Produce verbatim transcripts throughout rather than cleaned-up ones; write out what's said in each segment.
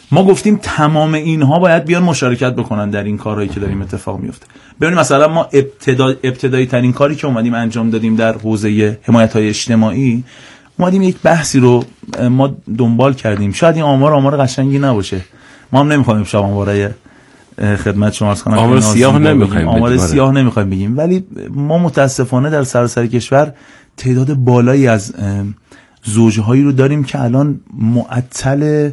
ما گفتیم تمام اینها باید بیان مشارکت بکنن در این کارهایی که داریم اتفاق میفته. ببینید مثلا ما ابتدا ابتدایی ترین کاری که اومدیم انجام دادیم در حوزه حمایت‌های اجتماعی، اومدیم یک بحثی رو ما دنبال کردیم. شاید این آمار آمار قشنگی نباشه، ما هم نمی‌خوایم شما آمارای خدمت شما عرض کنم آمار سیاه نمی‌خوایم آمار سیاه نمی‌خوایم بگیم، ولی ما متاسفانه در سراسر کشور تعداد بالایی از زوجهایی رو داریم که الان معطل،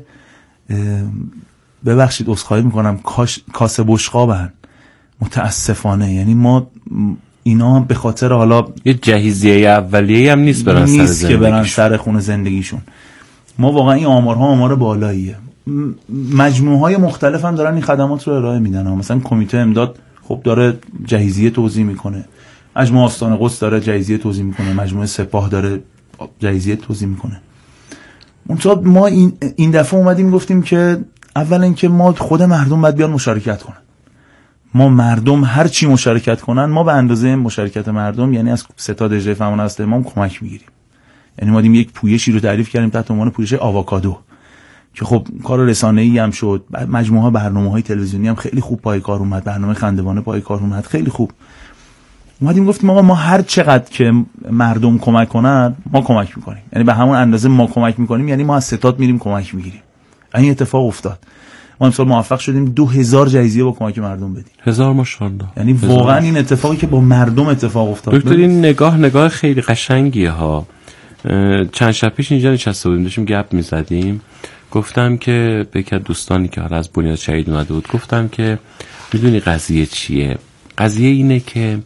ببخشید عذرخواهی میکنم، کاسه بشقابن متاسفانه. یعنی ما اینا به خاطر حالا یه جهیزیه اولیه هم نیست برن سر نیست که برن سر خونه زندگیشون. ما واقعا این آمارها آمار بالاییه. مجموعه های مختلف هم دارن این خدمات رو ارائه میدن. مثلا کمیته امداد خب داره جهیزیه توزیع میکنه، مجموعه آستان قدس داره جهیزیه توزیع میکنه، مجموعه سپاه داره جهیزیه توزیع میکنه. منتها ما این این دفعه اومدیم گفتیم که اولا اینکه ما خود مردم باید بیان مشارکت کنن. ما مردم هر چی مشارکت کنن، ما به اندازه مشارکت مردم، یعنی از ستاد اجرای فرمان است امام کمک میگیریم. یعنی ما دیدیم یک پویشی رو تعریف کردیم تحت عنوان پویش آووکادو که خب کار رسانه‌ای هم شد، مجموعه برنامه‌های تلویزیونی هم خیلی خوب پای کار اومد، برنامه خندوانه پای کار اومد، خیلی خوب. اومدیم گفتیم آقا ما هر چقدر که مردم کمک کنن ما کمک میکنیم، یعنی به همون اندازه ما کمک میکنیم، یعنی ما از ستاد میریم کمک میگیریم. این اتفاق افتاد. ما امسال موفق شدیم دو هزار جایزه با کمک مردم بدیم. هزار ماشاءالله. یعنی واقعا این اتفاقی که با مردم اتفاق افتاد. دکتر این نگاه نگاه خیلی قشنگیه ها. چند شب پیش اینجا نشسته بودیم داشتیم گپ میزدیم، گفتم که به یک دوستانی که حالا از بنیاد شهید اومده بود، گفتم که میدونی قضیه چیه؟ قضیه اینه که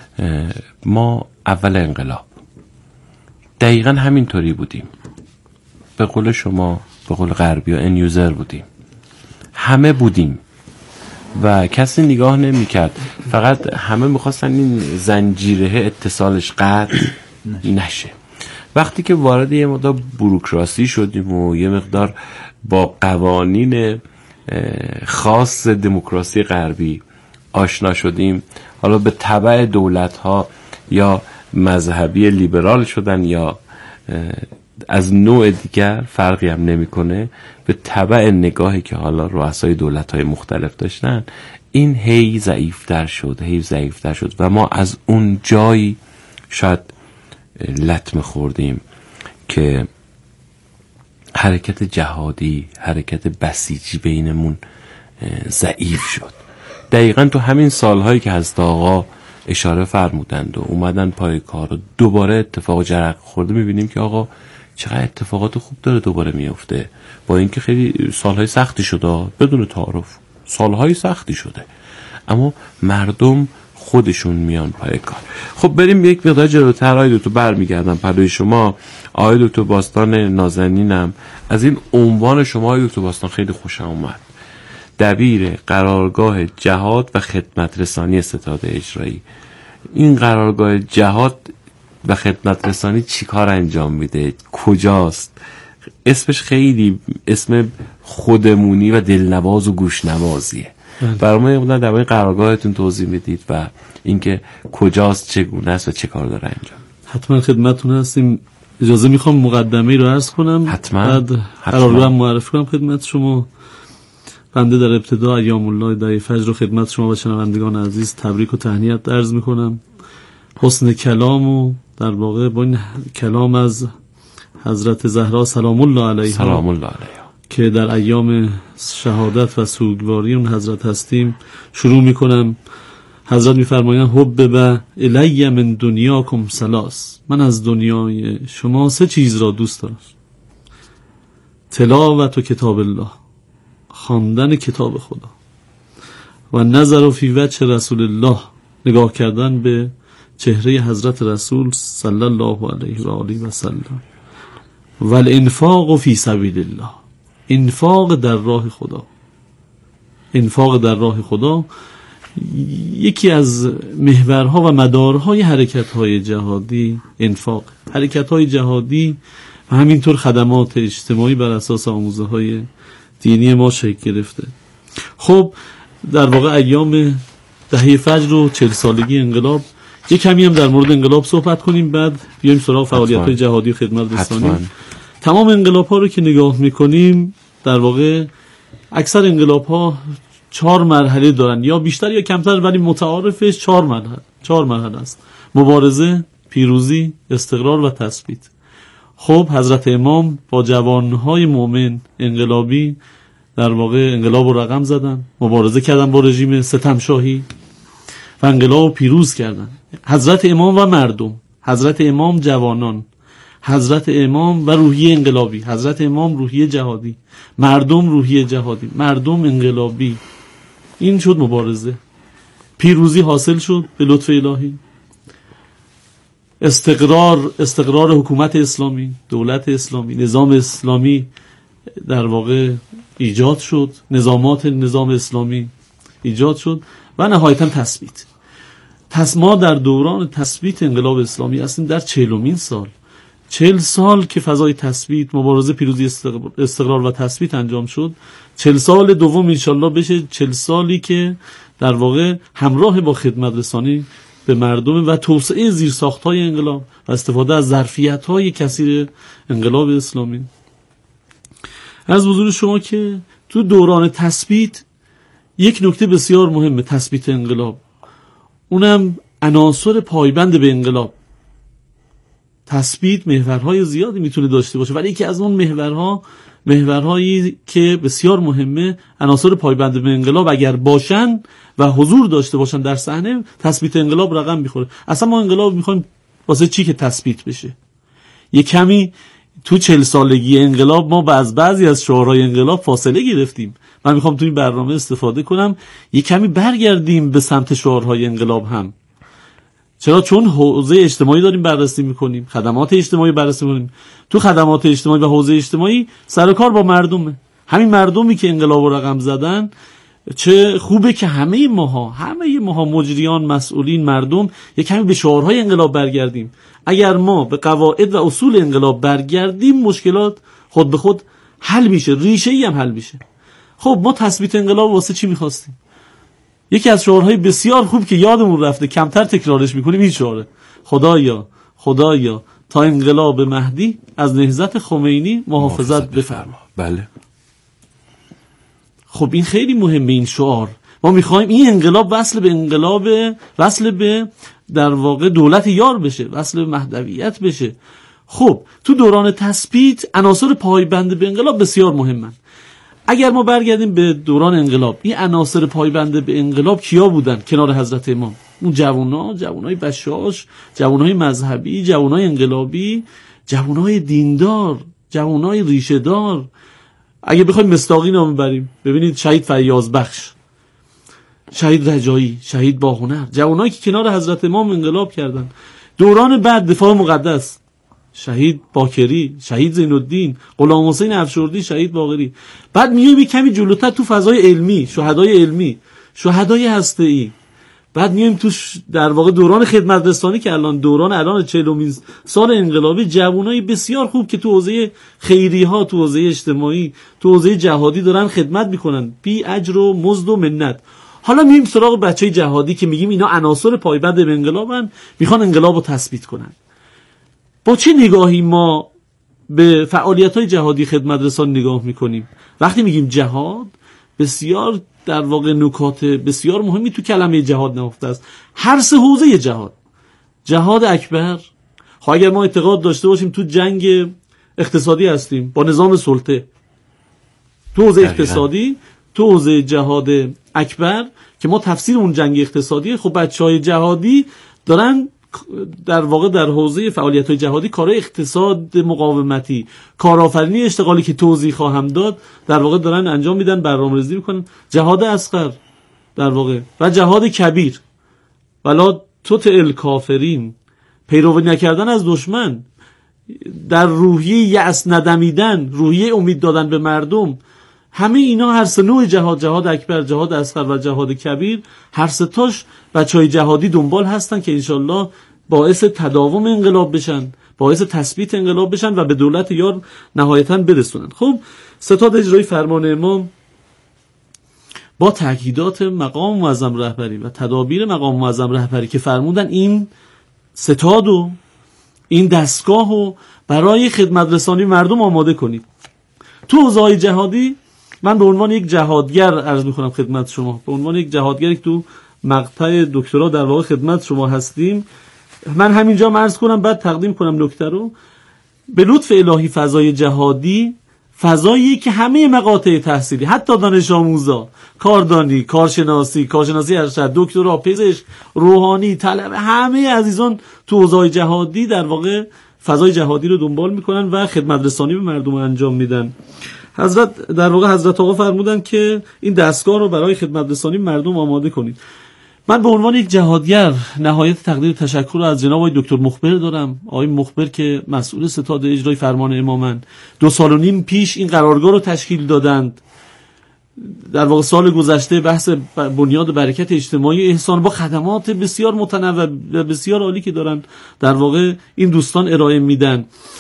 ما اول انقلاب دقیقا همینطوری بودیم، به قول شما، به قول غربی ها ان یوزر بودیم، همه بودیم و کسی نگاه نمی کرد، فقط همه میخواستن این زنجیره اتصالش قطع نشه. وقتی که وارد یه مقدار بوروکراسی شدیم و یه مقدار با قوانین خاص دموکراسی غربی آشنا شدیم، حالا به تبع دولت ها یا مذهبی لیبرال شدن یا از نوع دیگر فرقی هم نمیکنه، به تبع نگاهی که حالا رؤسای دولت های مختلف داشتن، این هی ضعیفتر شد هی ضعیفتر شد و ما از اون جایی شاید لطمه خوردیم که حرکت جهادی، حرکت بسیجی بینمون ضعیف شد. دقیقاً تو همین سالهایی که حضرت آقا اشاره فرمودند و اومدن پای کار و دوباره اتفاق جرق خورده، میبینیم که آقا چقدر اتفاقات خوب داره دوباره میفته، با اینکه خیلی سالهای سختی شده، بدون تعارف سالهای سختی شده، اما مردم خودشون میان پای کار. خب بریم یک مقدار جلوتر. آقای دکتر برمیگردم پلوی شما. آقای دکتر باستان نازنینم، از این عنوان شما آقای دکتر باستان خیلی خوشم اومد، دبیر قرارگاه جهاد و خدمت رسانی ستاد اجرایی. این قرارگاه جهاد و خدمت رسانی چی کار انجام میده؟ کجاست؟ اسمش خیلی اسم خودمونی و دلنواز و گوشنوازیه. برای ما یه درباره قرارگاهتون توضیح میدید و اینکه کجاست، چگونه است و چه کار داره انجام؟ حتما خدمتتون هستیم. اجازه میخوام مقدمه‌ای رو عرض کنم، حتما. بعد قرارگاه معرفی کنم خدمت شما. بنده در ابتدا ایام الله دای فجر رو خدمت شما و شنوندگان عزیز تبریک و تهنیت عرض میکنم. حسن کلام و در واقع با این کلام از حضرت زهرا سلام الله علیها سلام الله علیها که در ایام شهادت و سوگواری اون حضرت هستیم شروع میکنم. حضرت میفرمایند حب به الی من دنیاکم ثلاث، من از دنیای شما سه چیز را دوست دارم: تلاوت و کتاب الله، خواندن کتاب خدا، و نظر فی وجه رسول الله، نگاه کردن به چهره حضرت رسول صلی الله علیه و آله و سلم، و الانفاق فی سبیل الله، انفاق در راه خدا. انفاق در راه خدا یکی از محورها و مدارهای حرکت‌های جهادی انفاق، حرکت‌های جهادی و همینطور خدمات اجتماعی بر اساس آموزه‌های دینی ما شکل گرفته. خب در واقع ایام دهه فجر و چهل سالگی انقلاب، یک کمی هم در مورد انقلاب صحبت کنیم، بعد بیایم سراغ فعالیت‌های جهادی و خدمت رسانی. تمام انقلاب‌ها رو که نگاه می‌کنیم در واقع اکثر انقلاب ها چهار مرحله دارن، یا بیشتر یا کمتر، ولی متعارفش چهار مرحله چهار مرحله است: مبارزه، پیروزی، استقرار و تثبیت. خب حضرت امام با جوانهای مؤمن انقلابی در واقع انقلاب رو رقم زدن، مبارزه کردن با رژیم ستمشاهی و انقلاب پیروز کردن. حضرت امام و مردم، حضرت امام جوانان، حضرت امام و روحیه انقلابی، حضرت امام روحیه جهادی، مردم روحیه جهادی، مردم انقلابی. این شد مبارزه. پیروزی حاصل شد به لطف الهی. استقرار استقرار حکومت اسلامی، دولت اسلامی، نظام اسلامی در واقع ایجاد شد، نظامات نظام اسلامی ایجاد شد و نهایتا تثبیت. پس ما در دوران تثبیت انقلاب اسلامی هستیم، در چهلمین سال. چهل سال که فضای تثبیت، مبارزه، پیروزی، استقرار و تثبیت انجام شد. چهل سال دوم انشالله بشه چهل سالی که در واقع همراه با خدمت رسانی به مردم و توسعه زیرساخت‌های انقلاب و استفاده از ظرفیت‌های کثیر انقلاب اسلامی. از حضور شما که تو دوران تثبیت یک نکته بسیار مهمه تثبیت انقلاب، اونم عناصر پایبند به انقلاب. تثبیت محورهای زیادی میتونه داشته باشه، ولی یکی از اون محورها محورهایی که بسیار مهمه، عناصر پایبند به انقلاب اگر باشن و حضور داشته باشن در صحنه، تثبیت انقلاب رقم میخوره. اصلا ما انقلاب میخوایم واسه چی که تثبیت بشه؟ یه کمی تو چهل سالگی انقلاب ما از بعضی از شعارهای انقلاب فاصله گرفتیم. من میخوام تو این برنامه استفاده کنم یه کمی برگردیم به سمت شعارهای انقلاب هم. چرا؟ چون حوزه اجتماعی داریم بررسی میکنیم، خدمات اجتماعی بررسی میکنیم. تو خدمات اجتماعی و حوزه اجتماعی سر کار با مردمه. همین مردمی که انقلاب رو رقم زدن، چه خوبه که همه ماها همه ماها مجریان، مسئولین، مردم یک کمی به شعارهای انقلاب برگردیم. اگر ما به قواعد و اصول انقلاب برگردیم، مشکلات خود به خود حل میشه، ریشه ای هم حل میشه. خب ما تثبیت انقلاب واسه چی میخواستیم؟ یکی از شعارهای بسیار خوب که یادمون رفته کمتر تکرارش میکنیم این شعاره: خدایا خدایا تا انقلاب مهدی از نهضت خمینی محافظت بفرما. بله. خب این خیلی مهمه این شعار. ما میخوایم این انقلاب وصل به انقلاب، وصل به در واقع دولت یار بشه، وصل به مهدویت بشه. خب تو دوران تثبیت عناصر پایبند به انقلاب بسیار مهمن. اگر ما برگردیم به دوران انقلاب، این عناصر پایبند به انقلاب کیا بودن کنار حضرت امام؟ اون جوونا، جوونای بشاش، جوونای مذهبی، جوونای انقلابی، جوونای دیندار، جوونای ریشه دار. اگه بخوایم مصداقی نام بریم، ببینید شهید فیاض بخش، شهید رجایی، شهید باهنر، جوانایی که کنار حضرت امام انقلاب کردن. دوران بعد دفاع مقدس، شهید باکری، شهید زین الدین، غلام حسین افشردی، شهید باقری. بعد میایم کمی جلوتر تو فضای علمی، شهدای علمی، شهدای هسته‌ای. بعد میایم تو در واقع دوران خدمت رسانی که الان دوران الان چهلمین سال انقلابی، جوانای بسیار خوب که تو حوزه خیریه ها، تو حوزه اجتماعی، تو حوزه جهادی دارن خدمت میکنن بی اجر و مزد و منت. حالا میایم سراغ بچهای جهادی که میگیم اینا عناصر پایبند به انقلابن، میخوان انقلابو تثبیت کنن. با چه نگاهی ما به فعالیت‌های جهادی خدمت رسان نگاه میکنیم؟ وقتی میگیم جهاد، بسیار در واقع نکات بسیار مهمی تو کلمه جهاد نهفته است. هر سه حوزه جهاد، جهاد اکبر، خب اگر ما اعتقاد داشته باشیم تو جنگ اقتصادی هستیم با نظام سلطه، تو حوزه اقتصادی، تو حوزه جهاد اکبر که ما تفسیر اون جنگ اقتصادی، خب بچهای جهادی دارن در واقع در حوزه فعالیت‌های جهادی کارهای اقتصاد مقاومتی، کارآفرینی اشتغالی که توضیح خواهم داد در واقع دارن انجام میدن، برنامه‌ریزی میکنن. جهاد اصغر در واقع و جهاد کبیر، ولا تطع الکافرین، پیروی نکردن از دشمن، در روحیه یأس ندمیدن، روحیه امید دادن به مردم. همه اینا هر سه نوع جهاد، جهاد اکبر، جهاد اصغر و جهاد کبیر، هر سه تاش بچهای جهادی دنبال هستن که انشالله باعث تداوم انقلاب بشن، باعث تثبیت انقلاب بشن و به دولت یار نهایتاً برسونن. خب ستاد اجرای فرمان امام با تاکیدات مقام معظم رهبری و تدابیر مقام معظم رهبری که فرمودن این ستاد و این دستگاه رو برای خدمت رسانی مردم آماده کنید. تو حوزه‌های جهادی من به عنوان یک جهادگر عرض میکنم خدمت شما، به عنوان یک جهادگری که تو مقطع دکترا در واقع خدمت شما هستیم، من همینجا عرض کنم بعد تقدیم کنم نکته رو. به لطف الهی فضای جهادی فضایی که همه مقاطع تحصیلی، حتی دانش آموزا، کاردانی، کارشناسی، کارشناسی ارشد، دکترا، پزشک، روحانی، طلبه، همه عزیزان تو حوزه جهادی در واقع فضای جهادی رو دنبال میکنن و خدمت رسانی به مردم انجام میدن. حضرت در واقع حضرت آقا فرمودن که این دستگاه رو برای خدمت رسانی مردم آماده کنید. من به عنوان یک جهادگر نهایت تقدیر تشکر رو از جناب آقای دکتر مخبر دارم. آقای مخبر که مسئول ستاد اجرای فرمان امامن، دو سال و نیم پیش این قرارگاه رو تشکیل دادند. در واقع سال گذشته بحث بنیاد برکت اجتماعی احسان با خدمات بسیار متنوع و بسیار عالی که دارن در واقع این دوستان ارائه میدن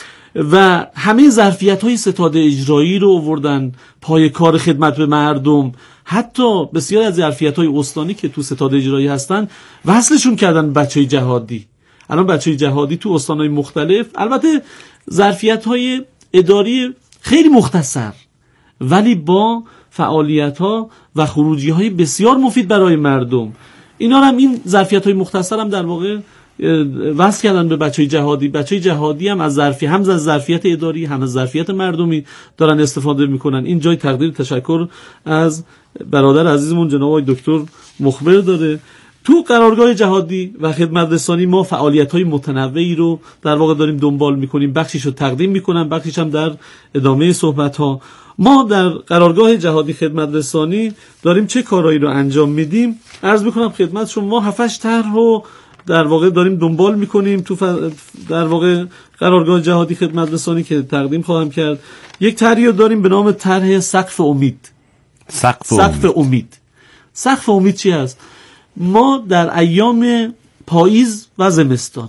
و همه ظرفیت‌های ستاد اجرایی رو آوردن پای کار خدمت به مردم. حتی بسیار از ظرفیت‌های استانی که تو ستاد اجرایی هستن وصلشون کردن بچه‌های جهادی. الان بچه‌های جهادی تو استان‌های مختلف، البته ظرفیت‌های اداری خیلی مختصر، ولی با فعالیت‌ها و خروجی‌های بسیار مفید برای مردم. اینا هم این ظرفیت‌های مختصر هم در واقع وصل کردن به بچه‌های جهادی. بچه‌های جهادی هم از ظرفی هم از ظرفیت اداری هم از ظرفیت مردمی دارن استفاده میکنن. این جای تقدیر تشکر از برادر عزیزمون جناب آقای دکتر مخبر داره. تو قرارگاه جهادی و خدمت رسانی ما فعالیت‌های متنوعی رو در واقع داریم دنبال میکنیم. بخشیش رو تقدیم میکنم، بخشیش هم در ادامه صحبت‌ها. ما در قرارگاه جهادی خدمت رسانی داریم چه کارهایی رو انجام میدیم؟ عرض میکنم خدمت شما ما هفت هشت طرح رو در واقع داریم دنبال میکنیم تو ف... در واقع قرارگاه جهادی خدمت رسانی که تقدیم خواهم کرد. یک طرحی رو داریم به نام طرح سقف امید. سقف سقف امید. امید سقف امید چی هست؟ ما در ایام پاییز و زمستان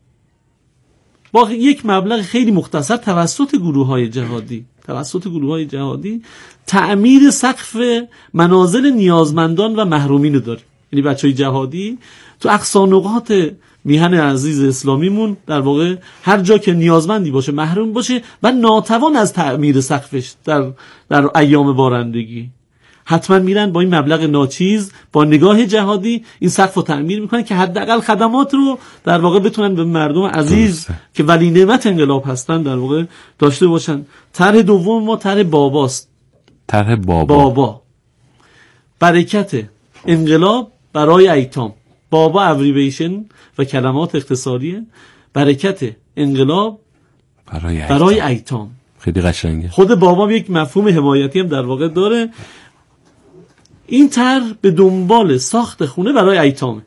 با یک مبلغ خیلی مختصر توسط گروه‌های جهادی توسط گروه‌های جهادی تعمیر سقف منازل نیازمندان و محرومین رو داریم. یعنی بچه‌های جهادی تو اقصا نقاط میهن عزیز اسلامیمون در واقع هر جا که نیازمندی باشه، محروم باشه و ناتوان از تعمیر سقفش در در ایام بارندگی، حتما میرن با این مبلغ ناچیز با نگاه جهادی این سقف رو تعمیر میکنن که حداقل خدمات رو در واقع بتونن به مردم عزیز درسته. که ولی نعمت انقلاب هستن در واقع داشته باشن. طرح دوم ما طرح باباست. طرح بابا. بابا برکت انقلاب برای ایتام. بابا ابریویشن و کلمات اختصاریه. برکت انقلاب برای ایتام, برای ایتام. خیلی قشنگه. خود بابا یک مفهوم حمایتی هم در واقع داره. این طرح به دنبال ساخت خونه برای ایتامه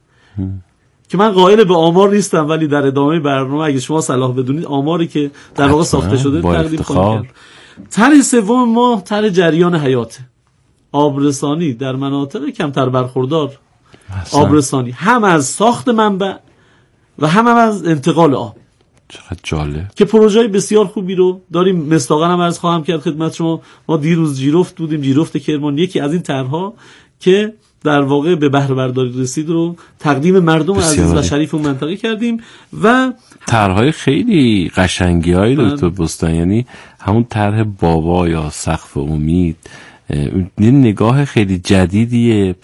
که من قائل به آمار نیستم، ولی در ادامه برنامه اگه شما صلاح بدونید آماری که در واقع ساخته شده تقدیم خواهم کرد. طرح سوم ما طرح جریان حیات، آبرسانی در مناطق کمتر برخوردار، آبرسانی هم از ساخت منبع و هم, هم از انتقال آب. چقدر جالب که پروژه بسیار خوبی رو داریم. مصداقاً هم عرض خواهم کرد خدمت شما، ما دیروز جیرفت بودیم، جیرفت کرمان، یکی از این طرح‌ها که در واقع به بهره برداری رسید رو تقدیم مردم عزیز و شریف اون منطقه کردیم و طرح‌های خیلی قشنگی‌های دکتر بستان، یعنی همون طرح بابا یا سقف امید این نگاه خیلی جدیدیه.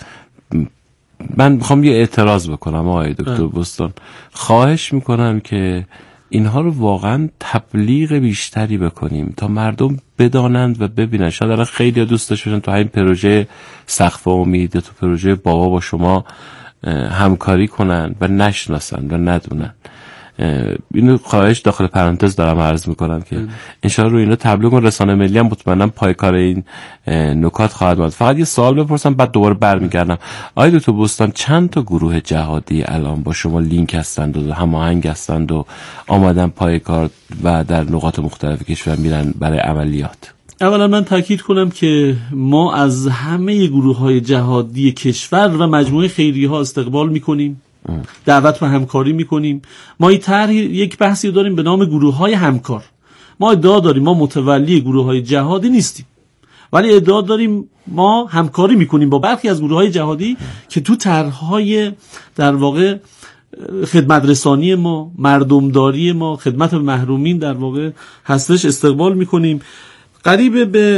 من میخوام یه اعتراض بکنم آقای دکتر بستان، خواهش میکنم که اینها رو واقعا تبلیغ بیشتری بکنیم تا مردم بدانند و ببینن. شاید الان خیلی دوست داشتن تو همین پروژه سقف امید تو پروژه بابا با شما همکاری کنن و نشناسن و ندونن. اینو خواهش داخل پرانتز دارم عرض میکنم که انشاءالله رو اینو تبلیغ کن. رسانه ملی هم مطمئنم پای کار این نکات خواهد بود. فقط یه سوال بپرسم بعد دوباره برمیگردم. آقای دکتر بستان، چند تا گروه جهادی الان با شما لینک هستند و هماهنگ هستند و آمدن پای کار و در نقاط مختلف کشور میرن برای عملیات؟ اولا من تاکید کنم که ما از همه گروه‌های جهادی کشور و مجموعه خیریه‌ها استقبال میکنیم، دعوت به همکاری میکنیم. ما این طرح یک بحثی داریم به نام گروه‌های همکار. ما ادعا داریم ما متولی گروه‌های جهادی نیستیم، ولی ادعا داریم ما همکاری میکنیم با برخی از گروه‌های جهادی که تو طرح‌های در واقع خدمت رسانی ما، مردمداری ما، خدمت به محرومین در واقع هستش استقبال میکنیم. قریب به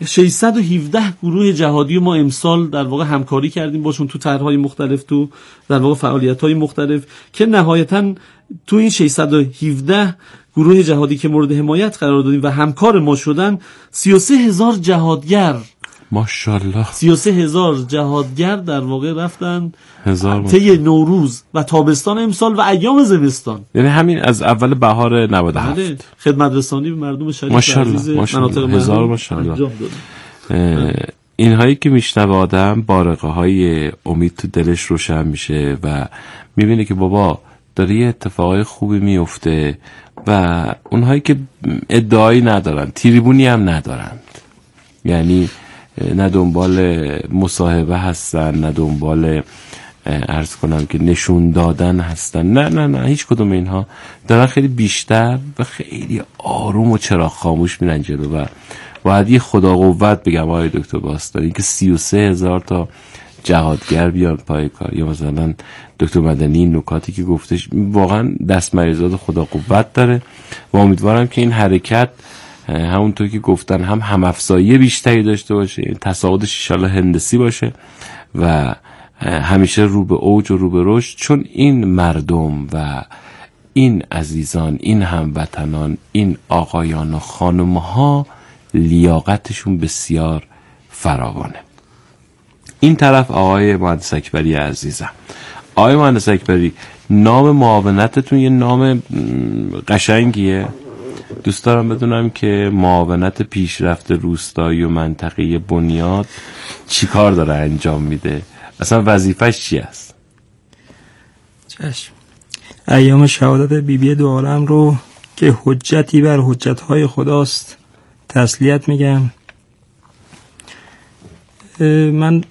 ششصد و هفده گروه جهادی ما امسال در واقع همکاری کردیم باشون تو طرح‌های مختلف، تو در واقع فعالیت‌های مختلف که نهایتاً تو این ششصد و هفده گروه جهادی که مورد حمایت قرار دادیم و همکار ما شدن سی و سه هزار جهادگر، ماشاءالله سی و سه هزار جهادگر در واقع رفتن هزار طی نوروز و تابستان امسال و ایام زمستان، یعنی همین از اول بهار نود و هفت. بله، خدمت رسانی به مردم شریف ماشاءالله. عزیز ماشاءالله. مناطق هزار محروم ماشاءالله. انجام دادن. اینهایی که میشنوه آدم بارقه های امید تو دلش روشن میشه و میبینه که بابا داره یه اتفاقای خوبی میفته و اونهایی که ادعایی ندارن، تریبونی هم ندارن، یعنی نه دنبال مصاحبه هستن، نه دنبال عرض کنم که نشون دادن هستن، نه نه نه هیچ کدوم اینها، دارن خیلی بیشتر و خیلی آروم و چراغ خاموش میرن جلو و باید یه خدا قوت بگم آقای دکتر باستانی که سی و سه هزار تا جهادگر بیان پای کار، یا مثلا دکتر مدنی این نکاتی که گفتش واقعا دست مریضات خدا قوت داره و امیدوارم که این حرکت همونطور که گفتن هم هم افزایی بیشتری داشته باشه، تصاعدش ان شاءالله هندسی باشه و همیشه رو به اوج و رو به رشد، چون این مردم و این عزیزان، این هموطنان، این آقایان و خانمها لیاقتشون بسیار فراوانه. این طرف آقای مهندس اکبری عزیزم، آقای مهندس اکبری، نام معاونتتون یه نام قشنگیه، دوست دارم بدونم که معاونت پیشرفت روستایی و منطقه بنیاد چی کار داره انجام میده، اصلا وظیفش چی است؟ چشم. ایام شهادت بی بی دو عالم رو که حجتی بر حجتهای خداست تسلیت میگم. من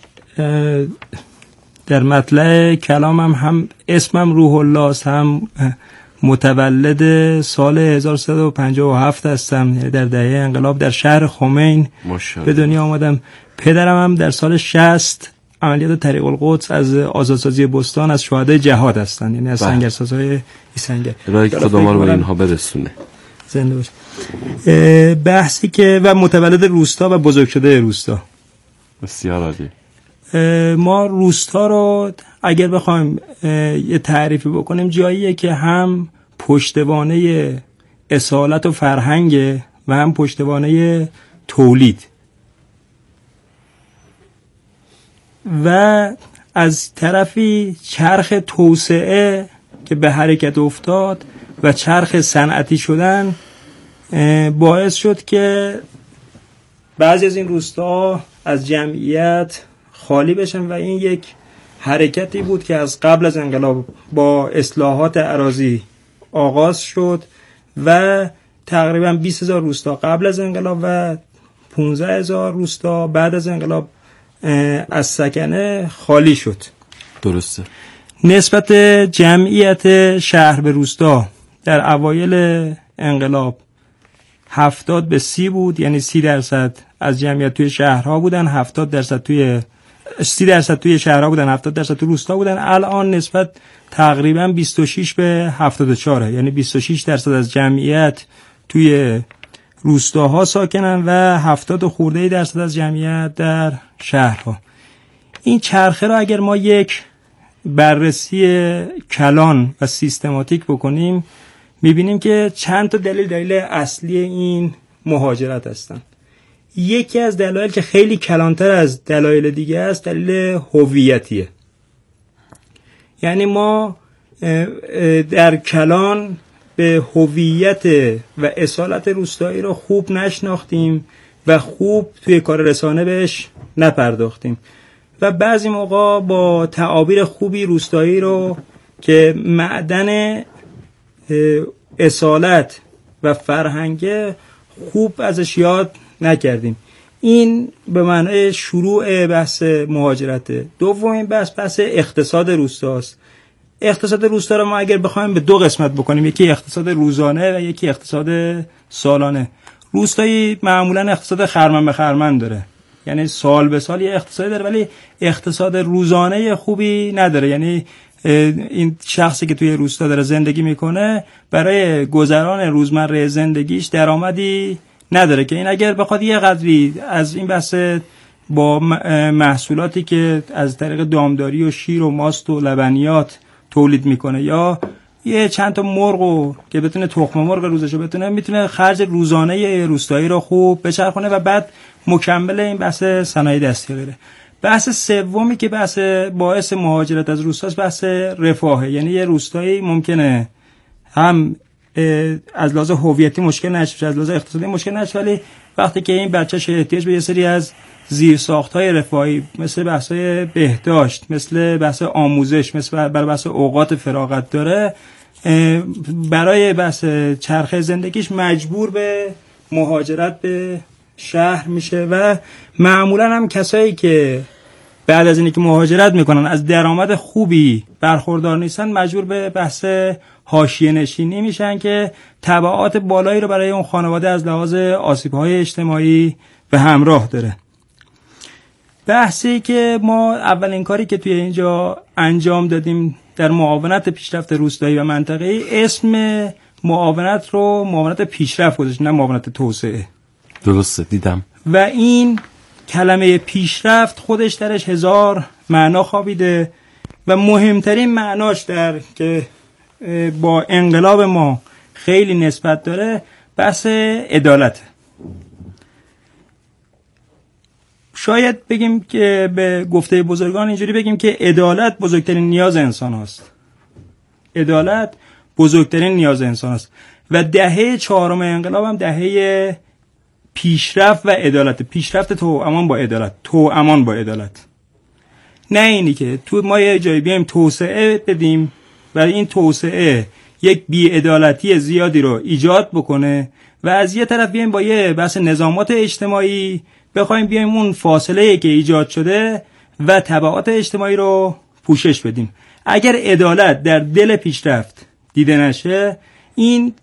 در مطلع کلامم هم اسمم روح الله است، هم متولد سال هزار و سیصد و پنجاه و هفت هستم، در دهه انقلاب در شهر خمین به دنیا آمدم. پدرم هم در سال شصت عملیات طریق القدس از آزادسازی بستان از شهدای جهاد هستند، یعنی از سنگرسازهای ایسنگر. الهی خدا ما رو به اینها برسونه. زنده باش. بحثی که و متولد روستا و بزرگ شده روستا. بسیار عالی. ما روستا رو اگر بخوایم یه تعریفی بکنیم، جاییه که هم پشتوانه اصالت و فرهنگ و هم پشتوانه تولید و از طرفی چرخ توسعه که به حرکت افتاد و چرخ صنعتی شدن باعث شد که بعضی از این روستا از جمعیت خالی بشن و این یک حرکتی بود که از قبل از انقلاب با اصلاحات اراضی آغاز شد و تقریبا بیست هزار روستا قبل از انقلاب و پانزده هزار روستا بعد از انقلاب از سکنه خالی شد. درسته. نسبت جمعیت شهر به روستا در اوایل انقلاب هفتاد به سی بود، یعنی سی درصد از جمعیت توی شهرها بودن، هفتاد درصد توی سی درصد توی شهرها بودن، هفتاد درصد توی روستا بودن. الان نسبت تقریبا بیست و شش به هفتاد و چهار، یعنی بیست و شش درصد از جمعیت توی روستاها ساکنن و هفتاد خورده درصد از جمعیت در شهرها. این چرخه را اگر ما یک بررسی کلان و سیستماتیک بکنیم، میبینیم که چند تا دلیل دلیل اصلی این مهاجرت هستن. یکی از دلایل که خیلی کلانتر از دلایل دیگه است، دلیل هویتیه. یعنی ما در کلان به هویت و اصالت روستایی رو خوب نشناختیم و خوب توی کار رسانه بهش نپرداختیم و بعضی موقع با تعابیر خوبی روستایی رو که معدن اصالت و فرهنگ خوب ازش یاد نکردیم. این به معنای شروع بحث مهاجرته. دومین بحث بحث اقتصاد روستاست. اقتصاد روستا رو ما اگر بخوایم به دو قسمت بکنیم، یکی اقتصاد روزانه و یکی اقتصاد سالانه. روستایی معمولا اقتصاد خرمن به خرمن داره، یعنی سال به سال یه اقتصادی داره ولی اقتصاد روزانه خوبی نداره. یعنی این شخصی که توی روستا داره زندگی میکنه برای گذران روزمره زندگیش درآمدی نداره که این اگر بخواد یه قدری از این بحث با محصولاتی که از طریق دامداری و شیر و ماست و لبنیات تولید میکنه یا یه چند تا مرغ که بتونه تخم مرغ روزشو بتونه میتونه خرج روزانه روستایی رو خوب بچرخونه و بعد مکمل این بحث صنایع دستی غیره. بحث سومی که بحث باعث مهاجرت از روستاست بحث رفاهه. یعنی یه روستایی ممکنه هم از لحاظ هویتی مشکل نشه، از لحاظ اقتصادی مشکل نشه، ولی وقتی که این بچه‌ش احتیاج به یه سری از زیرساخت‌های رفاهی مثل بحث‌های بهداشت، مثل بحث آموزش، مثل برای بحث اوقات فراغت داره، برای بحث چرخه زندگیش مجبور به مهاجرت به شهر میشه و معمولا هم کسایی که بعد از اینکه مهاجرت میکنن از درآمد خوبی برخوردار نیستن مجبور به بحث حاشیه نشینی میشن که تبعات بالایی رو برای اون خانواده از لحاظ آسیب‌های اجتماعی به همراه داره. بحثی که ما اولین کاری که توی اینجا انجام دادیم در معاونت پیشرفت روستایی و منطقه‌ای اسم معاونت رو معاونت پیشرفت گذاشتیم، نه معاونت توسعه. درسته، دیدم. و این کلمه پیشرفت خودش درش هزار معنا خوابیده و مهمترین معناش در که با انقلاب ما خیلی نسبت داره بحث عدالت. شاید بگیم که به گفته بزرگان اینجوری بگیم که عدالت بزرگترین نیاز انسان هست. عدالت بزرگترین نیاز انسان هست و دهه چهارم انقلاب هم دهه پیشرفت و عدالت. پیشرفت تو امان با عدالت، تو امان با عدالت. نه اینی که تو ما یه جایی بیایم توسعه بدیم و این توسعه یک بی‌عدالتی زیادی رو ایجاد بکنه و از یه طرف بیایم با یه بحث نظامات اجتماعی بخوایم بیایم اون فاصله که ایجاد شده و تبعات اجتماعی رو پوشش بدیم. اگر عدالت در دل پیشرفت دیده نشه، این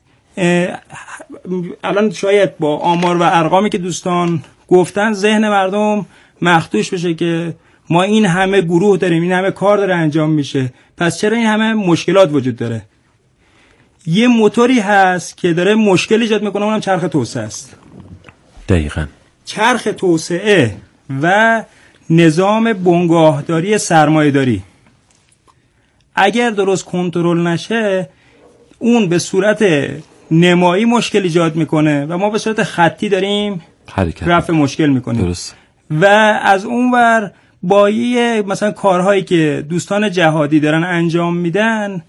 الان شاید با آمار و ارقامی که دوستان گفتن ذهن مردم مخدوش بشه که ما این همه گروه داریم، این همه کار داره انجام میشه، پس چرا این همه مشکلات وجود داره؟ یه موتوری هست که داره مشکل ایجاد میکنه، اونم چرخ توسعه است. دقیقاً. چرخ توسعه و نظام بنگاهداری سرمایه‌داری اگر درست کنترل نشه، اون به صورت نمایی مشکل ایجاد میکنه و ما به صورت خطی داریم حرکت رفع مشکل میکنیم. درست. و از اون ور با یه مثلا کارهایی که دوستان جهادی دارن انجام میدن،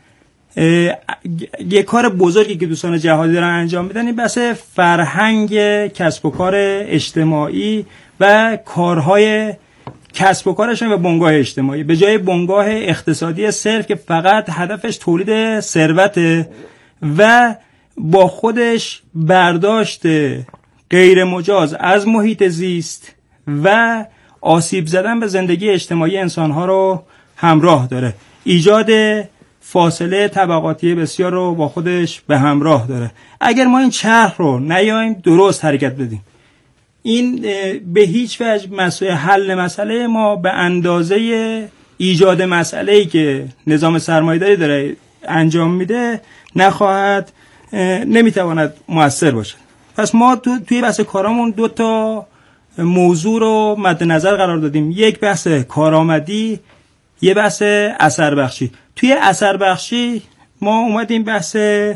یه کار بزرگی که دوستان جهادی دارن انجام میدن این بحث فرهنگ کسب و کار اجتماعی و کارهای کسب و کارشون و بنگاه اجتماعی به جای بنگاه اقتصادی صرف که فقط هدفش تولید ثروته و با خودش برداشت غیر مجاز از محیط زیست و آسیب زدن به زندگی اجتماعی انسانها رو همراه داره. ایجاد فاصله طبقاتی بسیار رو با خودش به همراه داره. اگر ما این چرخ رو نیاییم درست حرکت بدیم، این به هیچ وجه مسئله حل مسئله ما به اندازه ایجاد مسئله‌ای که نظام سرمایه‌داری داره انجام میده نخواهد، نمیتواند مؤثر باشد. پس ما تو توی بحث کارامون دو تا موضوع رو مد نظر قرار دادیم، یک بحث کارآمدی، یه بحث اثر بخشی. توی اثر بخشی ما اومدیم بحث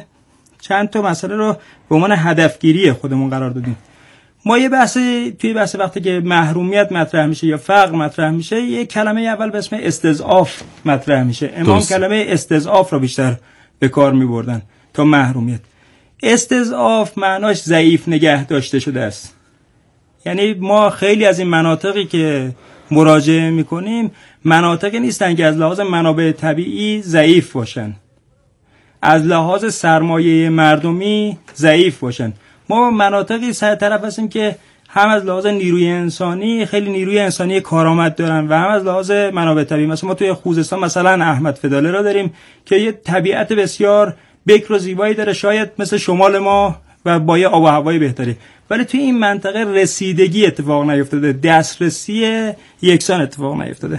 چند تا مسئله رو به عنوان هدفگیری خودمون قرار دادیم. ما یه بحث توی بحث وقتی که محرومیت مطرح میشه یا فقر مطرح میشه، یه کلمه اول به اسم استضعاف مطرح میشه. امام دوست. کلمه استضعاف رو بیشتر به کار میبردن تا محرومیت. استضعاف معناش ضعیف نگه داشته شده است. یعنی ما خیلی از این مناطقی که مراجعه میکنیم مناطقی نیستن که از لحاظ منابع طبیعی ضعیف باشن، از لحاظ سرمایه مردمی ضعیف باشن. ما مناطقی سر طرف هستیم که هم از لحاظ نیروی انسانی خیلی نیروی انسانی کارآمد دارن و هم از لحاظ منابع طبیعی. مثلا ما توی خوزستان مثلا احمد فداله را داریم که یه طبیعت بسیار بکر و زیبایی داره، شاید مثل شمال ما و با یه آب و هوای بهتری، ولی توی این منطقه رسیدگی اتفاق نیفتاده، دسترسی یکسان اتفاق نیفتاده.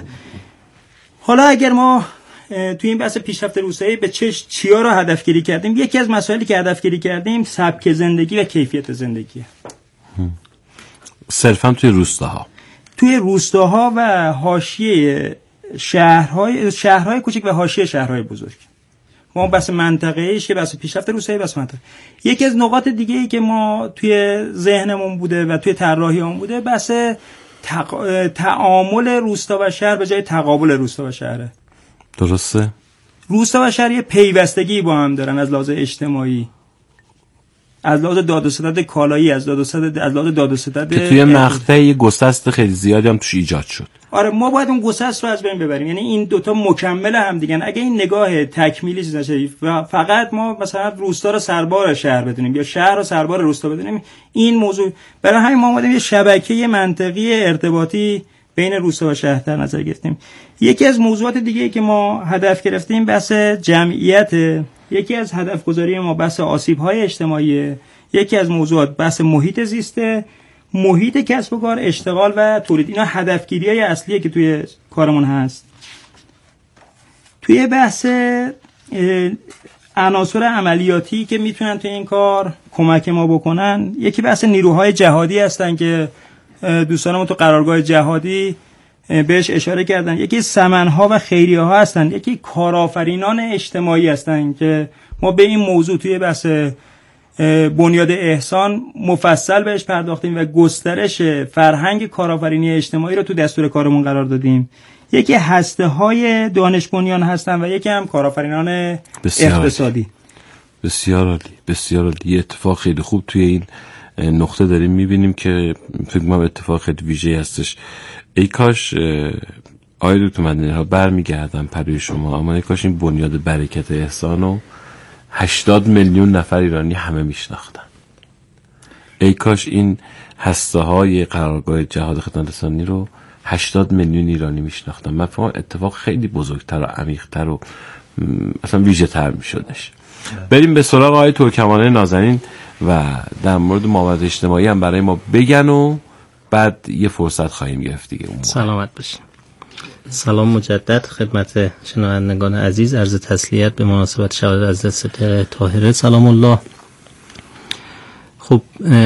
حالا اگر ما توی این بحث پیشرفت روستایی به چه چیا رو هدفگیری کردیم، یکی از مسائلی که هدفگیری کردیم سبک زندگی و کیفیت زندگی. صرفا توی روستاها توی روستاها و حاشیه شهرهای شهرهای کوچک و حاشیه شهرهای بزرگ. ما بس منطقه‌ایش که بس پیشرفت روستایی بس منطقه. یکی از نقاط دیگه ای که ما توی ذهنمون بوده و توی طراحیمون بوده بس تق... تعامل روستا و شهر به جای تقابل روستا و شهره. درسته؟ روستا و شهر یه پیوستگی با هم دارن از لحاظ اجتماعی، از لحاظ داد و ستد کالایی، از داد و ستد از لحاظ داد و ستد که توی مقطع یه گسست خیلی زیادی هم توش ایجاد شد. آره ما باید اون گسست رو از بین ببریم. یعنی این دوتا مکمل هم دیگن. اگه این نگاه تکمیلی چیز نشه و فقط ما مثلا روستا رو سربار شهر بدونیم یا شهر رو سربار روستا بدونیم، این موضوع برای همین ما اومدیم یه شبکه منطقی ارتباطی بین روستا و شهر در نظر گرفتیم. یکی از موضوعات دیگه که ما هدف گرفتیم بحث جمعیت، یکی از هدف گذاری ما بحث آسیب‌های اجتماعی، یکی از موضوعات بحث محیط زیسته، محیط کسب و کار، اشتغال و تولید. اینا هدفگیری‌های اصلیه که توی کارمون هست. توی بحث عناصر عملیاتی که میتونن توی این کار کمک ما بکنن، یکی بحث نیروهای جهادی هستن که دوستانمون تو قرارگاه جهادی بهش اشاره کردن. یکی سمنها و خیریه ها هستن، یکی کارآفرینان اجتماعی هستن که ما به این موضوع توی بحث بنیاد احسان مفصل بهش پرداختیم و گسترش فرهنگ کارآفرینی اجتماعی رو تو دستور کارمون قرار دادیم. یکی هسته های دانش بنیان هستن و یکی هم کارآفرینان اقتصادی. بسیار عالی، بسیار عالی. یه اتفاق خیلی خوب توی این نقطه داریم میبینیم که فکر کنم اتفاق خیلی ویژه‌ای هستش. ای کاش آقای دکتر مدنی ها برمیگردن پروی شما، اما ای کاش این بنیاد برکت احسانو هشتاد میلیون نفر ایرانی همه میشناختن. ای کاش این هسته های قرارگاه جهاد خدمت رسانی رو هشتاد میلیون ایرانی میشناختن. من فکر اتفاق خیلی بزرگتر و عمیق‌تر و اصلا ویژه‌تر میشدش. بریم به سراغ آقای ترکمانه نازنین و در مورد معاملات اجتماعی هم برای ما بگن و بعد یه فرصت خواهیم گرفت دیگه. اون سلامت باشین. سلام مجدد خدمت شنوندگان عزیز، عرض تسلیت به مناسبت شهادت از صدیقه طاهره سلام الله. خب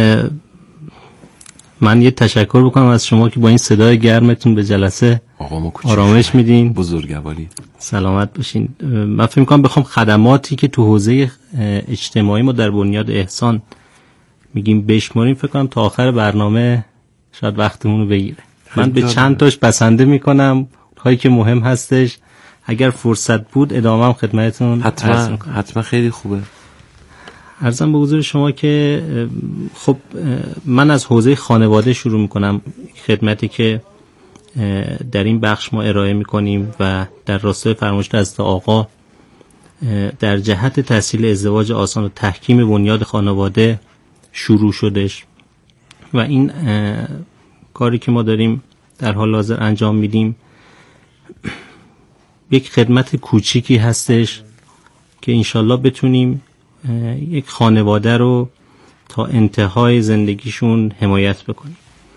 من یه تشکر بکنم از شما که با این صدای گرمتون به جلسه آرامش میدین. بزرگواری. سلامت باشین. من فکر می‌کنم بخوام خدماتی که تو حوزه اجتماعی ما در بنیاد احسان میگیم بشماریم، فکر کنم تا آخر برنامه شاید وقتمون رو بگیره. من به چند تاش بسنده میکنم هایی که مهم هستش، اگر فرصت بود ادامه خدمتتون حتما حتما خیلی خوبه. عرضم به حضور شما که خب من از حوزه خانواده شروع میکنم، خدمتی که در این بخش ما ارائه میکنیم و در راستای فرمایش حضرت آقا در جهت تسهیل ازدواج آسان و تحکیم بنیاد خانواده شروع شدش و این کاری که ما داریم در حال حاضر انجام میدیم یک خدمت کوچیکی هستش که انشالله بتونیم یک خانواده رو تا انتهای زندگیشون حمایت بکنیم.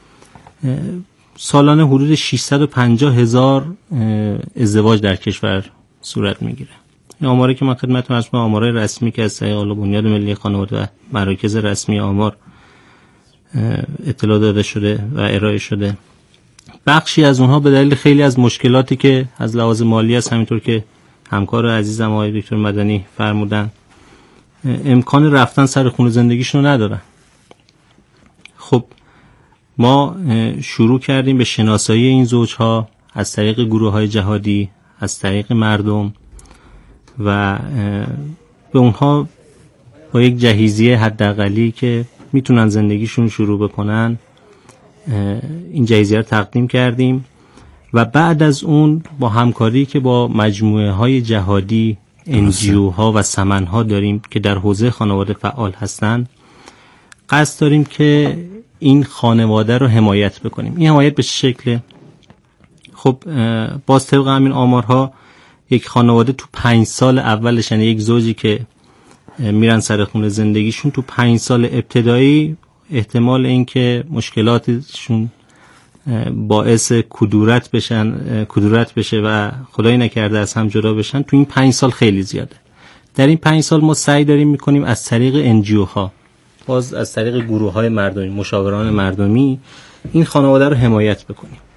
سالانه حدود ششصد و پنجاه هزار ازدواج در کشور صورت میگیره. این آماری که من خدمتتون عرض می‌کنم آمارای رسمی که از طریق بنیاد ملی خانواده و مراکز رسمی آمار اطلاع داده شده و ارائه شده. بخشی از اونها به دلیل خیلی از مشکلاتی که از لحاظ مالی است، همینطور که همکار عزیزم آقای دکتر مدنی فرمودن، امکان رفتن سر خونه زندگیشون رو ندارن. خب ما شروع کردیم به شناسایی این زوجها از طریق گروه‌های جهادی، از طریق مردم و به اونها با یک جهیزیه حداقلی که میتونن زندگیشون شروع بکنن این جهیزیه رو تقدیم کردیم و بعد از اون با همکاری که با مجموعه های جهادی، انجیو ها و سمن ها داریم که در حوزه خانواده فعال هستن، قصد داریم که این خانواده رو حمایت بکنیم. این حمایت به چه شکله؟ خب باز طبق همین آمارها یک خانواده تو پنج سال اولش، یعنی یک زوجی که میرن سر خونه زندگیشون، تو پنج سال ابتدایی احتمال این که مشکلاتشون باعث کدورت بشن کدورت بشه و خدایی نکرده از هم جدا بشن، تو این پنج سال خیلی زیاده. در این پنج سال ما سعی داریم میکنیم از طریق انجیو ها باز از طریق گروه‌های مردمی، مشاوران مردمی این خانواده رو حمایت بکنیم.